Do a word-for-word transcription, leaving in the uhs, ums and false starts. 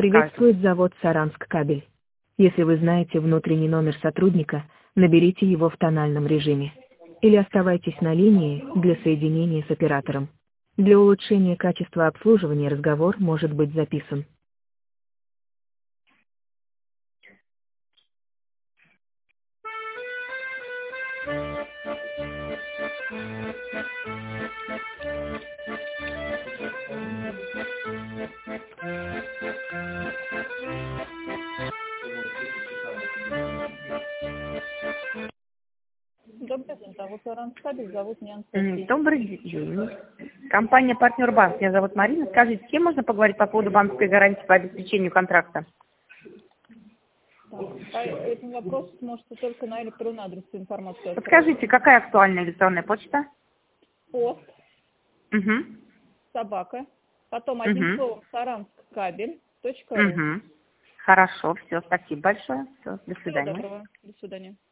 Приветствует завод «Саранск Кабель». Если вы знаете внутренний номер сотрудника, наберите его в тональном режиме. Или оставайтесь на линии для соединения с оператором. Для улучшения качества обслуживания разговор может быть записан. Добрый день, зовут Саранск Кабель, зовут меня Анастасия. Добрый день. Компания «Партнер Банк». Меня зовут Марина. Скажите, с кем можно поговорить по поводу банковской гарантии по обеспечению контракта? Так, по этому вопросу сможете только на электронный адрес информацию. Подскажите, какая актуальная электронная почта? Пост, Угу. собака, потом одним Угу. словом сарансккабель точка ру. Угу. Хорошо, все, спасибо большое. Все, до Всего свидания. доброго, до свидания.